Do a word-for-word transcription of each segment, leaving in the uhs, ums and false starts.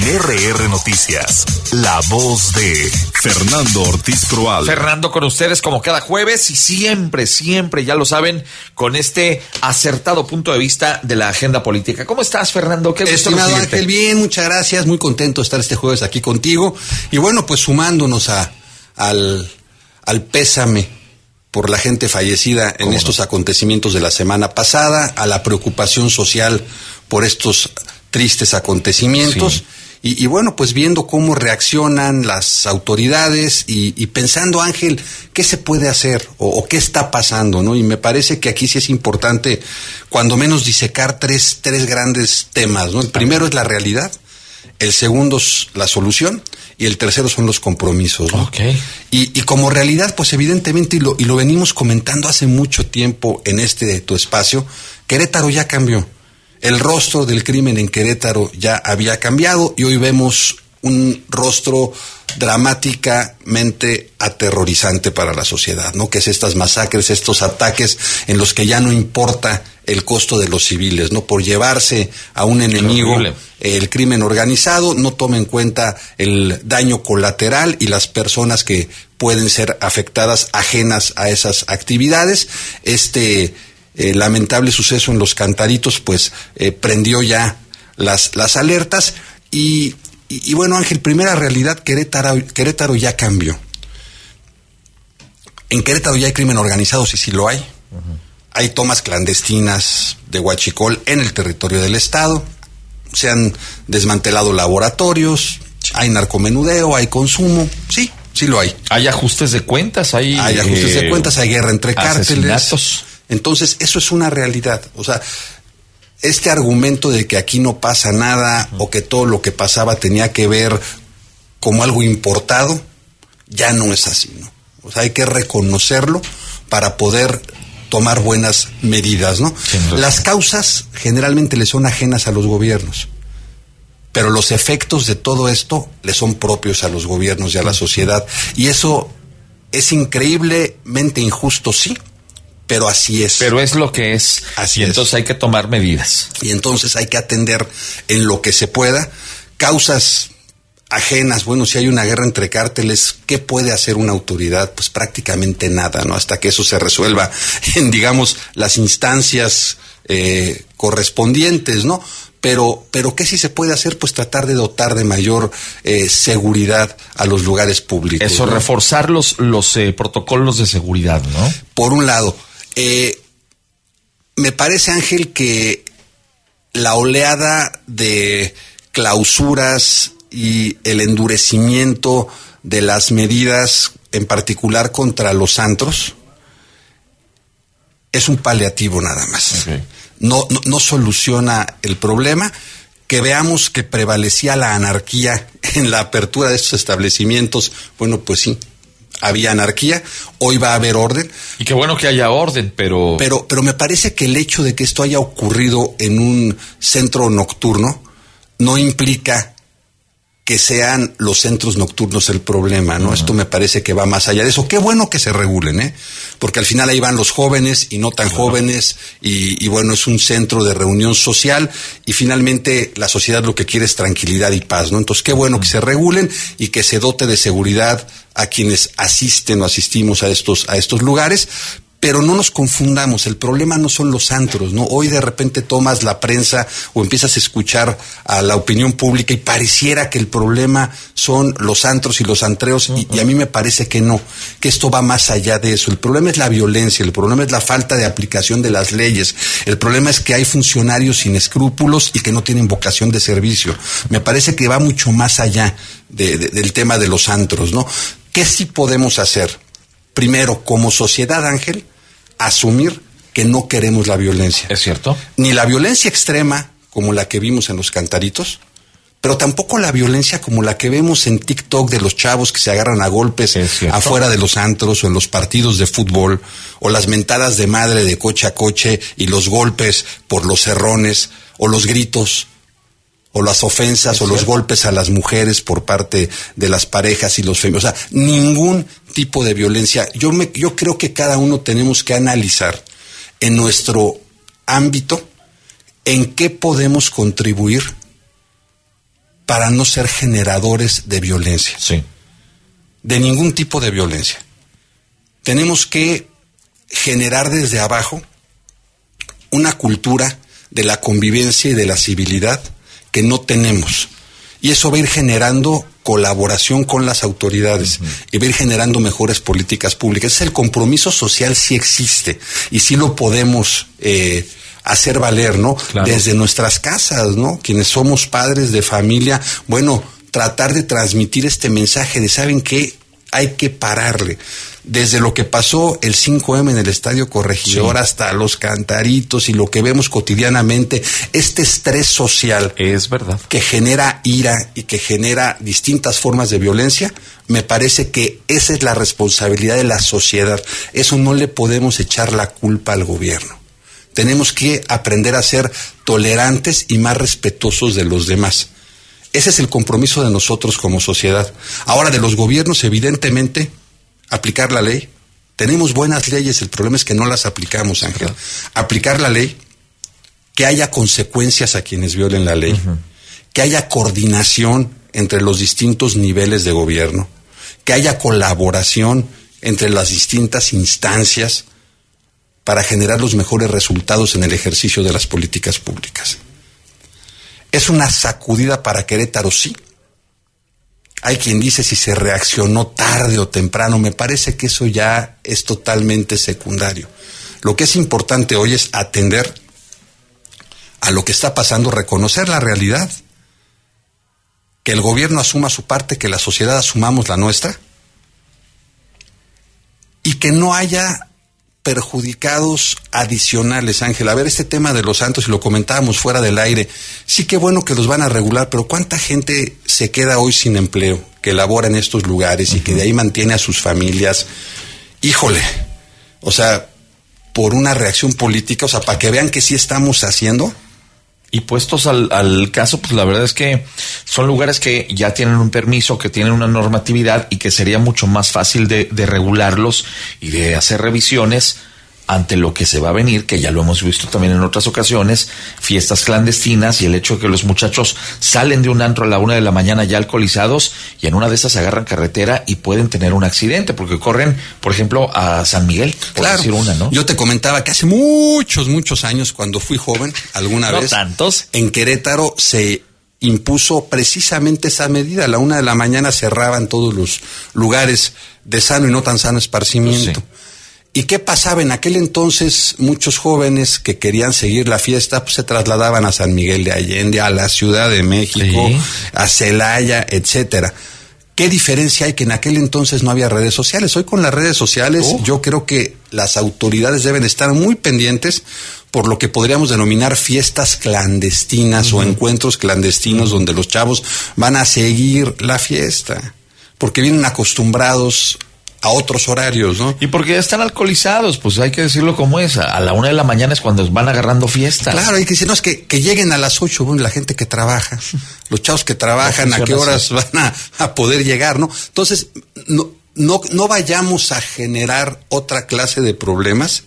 R R Noticias, la voz de Fernando Ortiz Proal. Fernando con ustedes como cada jueves y siempre, siempre, ya lo saben, con este acertado punto de vista de la agenda política. ¿Cómo estás, Fernando? Qué gusto Estimado recibirte. Ángel, bien, muchas gracias, muy contento de estar este jueves aquí contigo. Y bueno, pues sumándonos a, al, al pésame por la gente fallecida en estos no? acontecimientos de la semana pasada, a la preocupación social por estos tristes acontecimientos. Sí. Y, y bueno, pues viendo cómo reaccionan las autoridades y, y pensando, Ángel, ¿qué se puede hacer o, o qué está pasando, no? Y me parece que aquí sí es importante, cuando menos, disecar tres, tres grandes temas, ¿no? El primero es la realidad, el segundo es la solución y el tercero son los compromisos, ¿no? Okay. Y, y como realidad, pues evidentemente, y lo, y lo venimos comentando hace mucho tiempo en este tu espacio, Querétaro ya cambió. El rostro del crimen en Querétaro ya había cambiado y hoy vemos un rostro dramáticamente aterrorizante para la sociedad, ¿no? Que es estas masacres, estos ataques en los que ya no importa el costo de los civiles, ¿no? Por llevarse a un enemigo, el crimen organizado no toma en cuenta el daño colateral y las personas que pueden ser afectadas ajenas a esas actividades. Este Eh, lamentable suceso en Los Cantaritos, pues eh, prendió ya las, las alertas y, y, y bueno, Ángel, primera realidad, Querétaro, Querétaro ya cambió. En Querétaro ya hay crimen organizado, sí, sí lo hay. Uh-huh. Hay tomas clandestinas de huachicol en el territorio del estado, se han desmantelado laboratorios, hay narcomenudeo, hay consumo, sí, sí lo hay. Hay ajustes de cuentas, hay... Hay ajustes eh, de cuentas, hay guerra entre cárteles. Asesinatos. Entonces, eso es una realidad. O sea, este argumento de que aquí no pasa nada uh-huh. o que todo lo que pasaba tenía que ver como algo importado, ya no es así, ¿no? O sea, hay que reconocerlo para poder tomar buenas medidas, ¿no? Sí, no. Las causas generalmente le son ajenas a los gobiernos, pero los efectos de todo esto le son propios a los gobiernos y a la sociedad. Y eso es increíblemente injusto, sí, pero así es. Pero es lo que es. Así y es. Entonces hay que tomar medidas. Y entonces hay que atender en lo que se pueda. Causas ajenas, bueno, si hay una guerra entre cárteles, ¿qué puede hacer una autoridad? Pues prácticamente nada, ¿no? Hasta que eso se resuelva en, digamos, las instancias eh, correspondientes, ¿no? Pero, pero ¿qué sí se puede hacer? Pues tratar de dotar de mayor eh, seguridad a los lugares públicos. Eso, ¿no? Reforzar los, los eh, protocolos de seguridad, ¿no? Por un lado, eh, me parece, Ángel, que la oleada de clausuras y el endurecimiento de las medidas, en particular contra los antros, es un paliativo nada más. Okay. No, no, no soluciona el problema. Que veamos que prevalecía la anarquía en la apertura de estos establecimientos, bueno, pues sí, había anarquía, hoy va a haber orden. Y qué bueno que haya orden, pero... Pero, pero me parece que el hecho de que esto haya ocurrido en un centro nocturno no implica que sean los centros nocturnos el problema, ¿no? Uh-huh. Esto me parece que va más allá de eso. Qué bueno que se regulen, ¿eh? Porque al final ahí van los jóvenes y no tan uh-huh. jóvenes y, y bueno, es un centro de reunión social y finalmente la sociedad lo que quiere es tranquilidad y paz, ¿no? Entonces, qué bueno uh-huh. que se regulen y que se dote de seguridad a quienes asisten o asistimos a estos, a estos lugares. Pero no nos confundamos, el problema no son los antros, ¿no? Hoy de repente tomas la prensa o empiezas a escuchar a la opinión pública y pareciera que el problema son los antros y los antreos, uh-huh. y, y a mí me parece que no, que esto va más allá de eso. El problema es la violencia, el problema es la falta de aplicación de las leyes, el problema es que hay funcionarios sin escrúpulos y que no tienen vocación de servicio. Me parece que va mucho más allá de, de, del tema de los antros, ¿no? ¿Qué sí podemos hacer? Primero, como sociedad, Ángel, asumir que no queremos la violencia. ¿Es cierto? Ni la violencia extrema, como la que vimos en Los Cantaritos, pero tampoco la violencia como la que vemos en TikTok de los chavos que se agarran a golpes afuera de los antros o en los partidos de fútbol, o las mentadas de madre de coche a coche y los golpes por los cerrones, o los gritos, o las ofensas, o los golpes a las mujeres por parte de las parejas y los femeninos. O sea, ningún tipo de violencia. Yo me, yo creo que cada uno tenemos que analizar en nuestro ámbito en qué podemos contribuir para no ser generadores de violencia. Sí. De ningún tipo de violencia. Tenemos que generar desde abajo una cultura de la convivencia y de la civilidad que no tenemos. Y eso va a ir generando colaboración con las autoridades uh-huh. y va a ir generando mejores políticas públicas. Es el compromiso social, sí existe y sí lo podemos eh, hacer valer, ¿no? Claro. Desde nuestras casas, ¿no? Quienes somos padres de familia, bueno, tratar de transmitir este mensaje de, ¿saben qué? Hay que pararle. Desde lo que pasó el cinco eme en el Estadio Corregidor, sí, hasta los cantaritos y lo que vemos cotidianamente, este estrés social es verdad que genera ira y que genera distintas formas de violencia, me parece que esa es la responsabilidad de la sociedad. Eso no le podemos echar la culpa al gobierno. Tenemos que aprender a ser tolerantes y más respetuosos de los demás. Ese es el compromiso de nosotros como sociedad. Ahora, de los gobiernos, evidentemente, aplicar la ley. Tenemos buenas leyes, el problema es que no las aplicamos, Ángel. Claro. Aplicar la ley, que haya consecuencias a quienes violen la ley, uh-huh. que haya coordinación entre los distintos niveles de gobierno, que haya colaboración entre las distintas instancias para generar los mejores resultados en el ejercicio de las políticas públicas. ¿Es una sacudida para Querétaro? Sí. Hay quien dice si se reaccionó tarde o temprano. Me parece que eso ya es totalmente secundario. Lo que es importante hoy es atender a lo que está pasando, reconocer la realidad, que el gobierno asuma su parte, que la sociedad asumamos la nuestra, y que no haya perjudicados adicionales, Ángel. A ver, este tema de los santos, y lo comentábamos fuera del aire, sí que bueno que los van a regular, pero ¿cuánta gente se queda hoy sin empleo, que labora en estos lugares uh-huh. y que de ahí mantiene a sus familias? Híjole, o sea, por una reacción política, o sea, para que vean que sí estamos haciendo. Y puestos al, al caso, pues la verdad es que son lugares que ya tienen un permiso, que tienen una normatividad y que sería mucho más fácil de, de regularlos y de hacer revisiones ante lo que se va a venir, que ya lo hemos visto también en otras ocasiones, fiestas clandestinas y el hecho de que los muchachos salen de un antro a la una de la mañana ya alcoholizados y en una de esas agarran carretera y pueden tener un accidente porque corren, por ejemplo, a San Miguel, por claro, decir una, ¿no? Yo te comentaba que hace muchos, muchos años, cuando fui joven, alguna no vez, tantos. En Querétaro se impuso precisamente esa medida. A la una de la mañana cerraban todos los lugares de sano y no tan sano esparcimiento. Sí. ¿Y qué pasaba? En aquel entonces muchos jóvenes que querían seguir la fiesta pues se trasladaban a San Miguel de Allende, a la Ciudad de México, sí, a Celaya, etcétera. ¿Qué diferencia hay que en aquel entonces no había redes sociales? Hoy con las redes sociales oh. yo creo que las autoridades deben estar muy pendientes por lo que podríamos denominar fiestas clandestinas uh-huh. o encuentros clandestinos uh-huh. donde los chavos van a seguir la fiesta, porque vienen acostumbrados a otros horarios, ¿no? Y porque ya están alcoholizados, pues hay que decirlo como es. A la una de la mañana es cuando van agarrando fiesta. Claro, hay que decir, no, es que, que lleguen a las ocho, bueno, la gente que trabaja, los chavos que trabajan, no ¿a qué horas así. van a, a poder llegar, no? Entonces, no, no, no vayamos a generar otra clase de problemas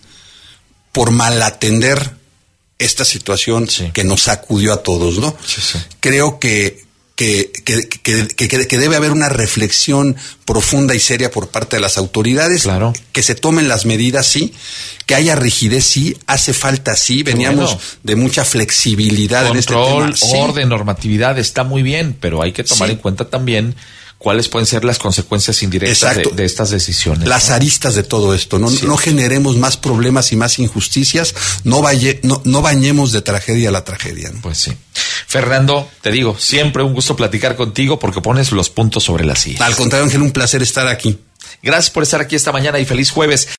por malatender esta situación sí. que nos sacudió a todos, ¿no? Sí, sí. Creo que Que, que, que, que, que debe haber una reflexión profunda y seria por parte de las autoridades, claro. que se tomen las medidas, sí, que haya rigidez, sí, hace falta, sí, veníamos bueno. de mucha flexibilidad Control, en este tema. Control, orden, sí. normatividad, está muy bien, pero hay que tomar sí. en cuenta también cuáles pueden ser las consecuencias indirectas de, de estas decisiones. Las ¿no? aristas de todo esto, no, sí. no generemos más problemas y más injusticias, no, valle, no, no bañemos de tragedia a la tragedia, ¿no? Pues sí. Fernando, te digo, siempre un gusto platicar contigo porque pones los puntos sobre las sillas. Al contrario, Ángel, un placer estar aquí. Gracias por estar aquí esta mañana y feliz jueves.